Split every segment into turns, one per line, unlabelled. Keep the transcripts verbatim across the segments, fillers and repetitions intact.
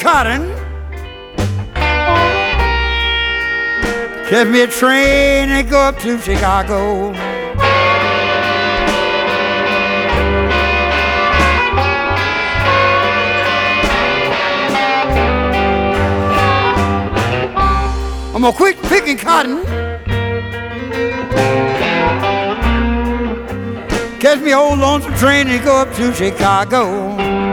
cotton. Catch me a train and go up to Chicago. I'm gonna quit picking cotton. Catch me old lonesome train and go up to Chicago.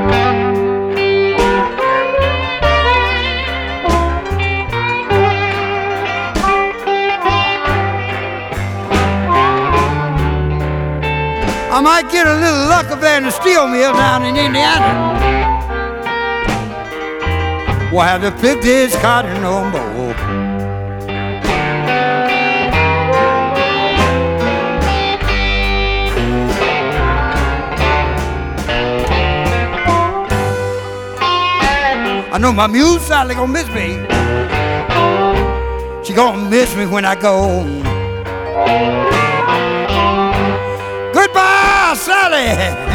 I might get a little luck up there in the steel mill down in Indiana. We'll have to pick this cotton no more. I know my mule Sally gonna miss me. She gonna miss me when I go. Goodbye, Sally.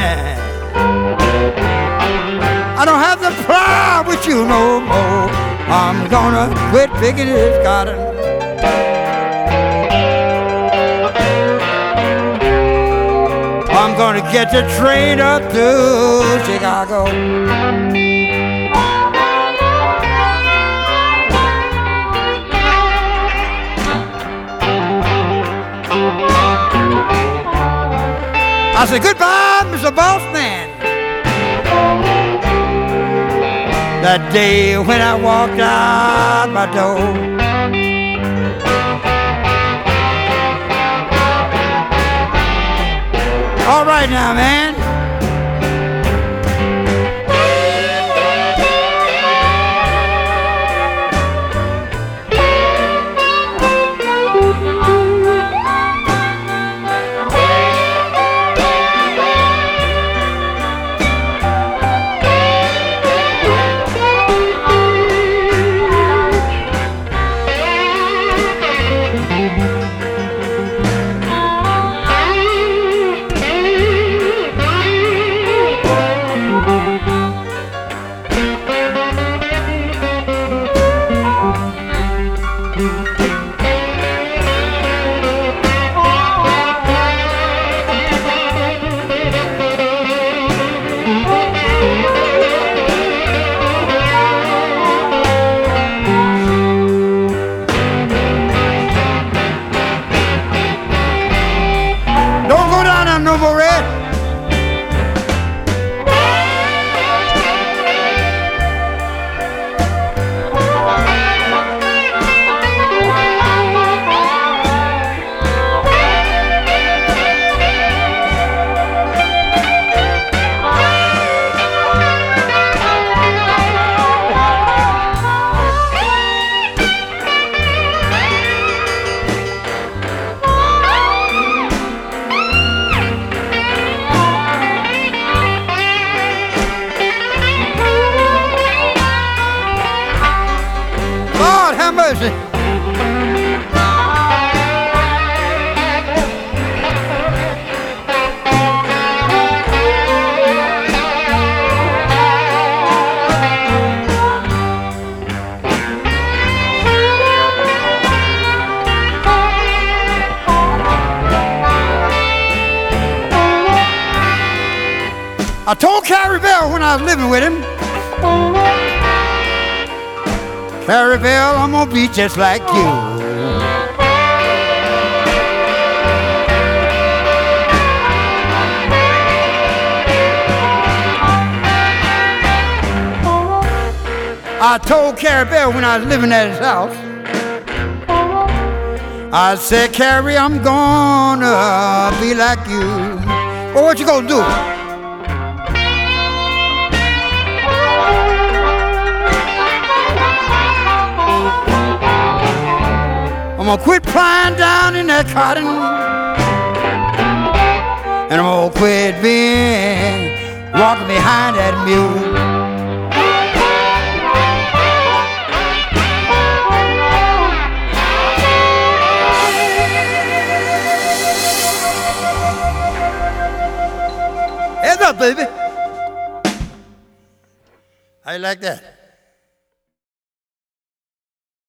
I don't have to plow with you no more. I'm gonna quit picking this cotton. I'm gonna get the train up to Chicago. I said, goodbye, Mister Boss Man. That day when I walked out my door. All right now, man. No more red. Lord have mercy. I told Carrie Bell when I was living with him, Carrie Bell, I'm gonna be just like you. I told Carrie Bell when I was living at his house, I said, Carrie, I'm gonna be like you. Well, what you gonna do? I'm gonna quit plying down in that cotton, and I'm gonna quit being walking behind that mule. Heads up, baby. How you like that?